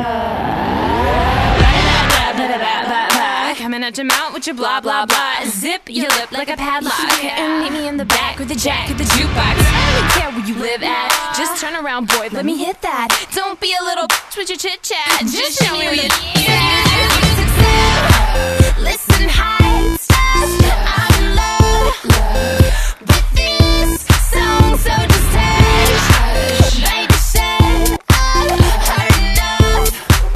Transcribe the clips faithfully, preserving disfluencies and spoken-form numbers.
Coming at your mouth with your blah blah blah. Zip your lip like a padlock. And meet me in the back with the jack of the jukebox. I don't care where you live at. Just turn around, boy, let me hit that. Don't be a little bitch with your chit chat. Just show me where you listen, high stars, I'm in love with this song, so just hush. Baby said I've heard enough.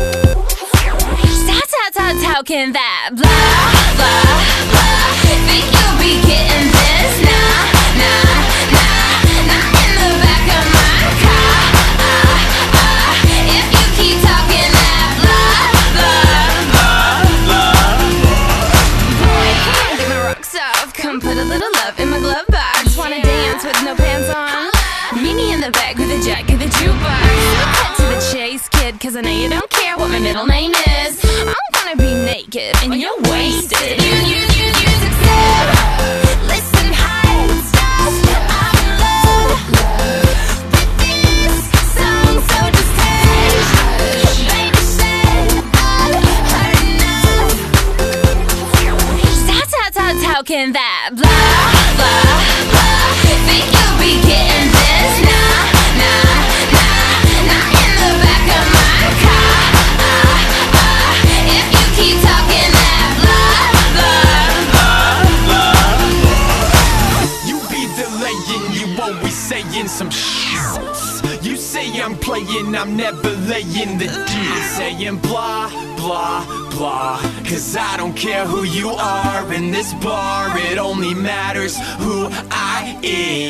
How, how, how, how can that blah, blah, blah? Think you'll be getting this? Nah, nah, nah, not in the back of my car. Ah, ah, if you keep talking that blah, blah, blah, blah. Boy, come get my rocks off. Come put a little love in my glove box. Wanna dance with no pants on? Meet me in the back with a jack of the jukebox. Cut to the chase, kid, cause I know you don't care what my middle name is. I'm gonna be naked and you're wasted. You, you, you, you succeed. Listen, high stars, I'm in love with this song, so just hush. Baby said I've heard enough. How, how, how, how can that blah, blah, blah? Think you'll be getting this? Nah, nah, nah, not in the back of my car. Ah, ah, if you keep talking that blah, blah, blah. You be delaying, you always saying some shit. You say I'm playing, I'm never laying the deal. Saying blah, blah, blah. Cause I don't care who you are in this bar. It only matters who I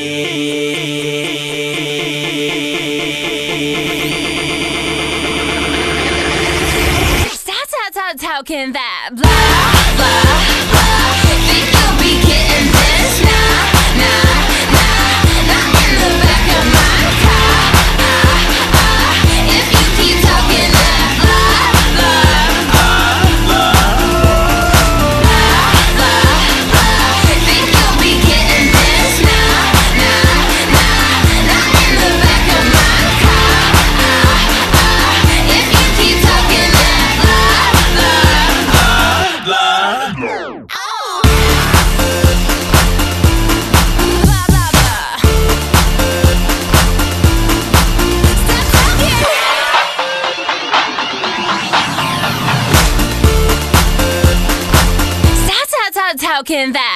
am. How, how, how, how can that blah, blah, blah? Think you'll be getting this? Nah, nah, nah, not in the back of my car. Ah, ah, if you keep talking that blah, blah, blah, blah, blah. Think you'll be getting this? Nah, nah, nah, not in the back of my car. Ah, ah, if you keep talking that blah, blah, blah. Oh. Blah, blah, blah. Stop talking. How, how, how, how can that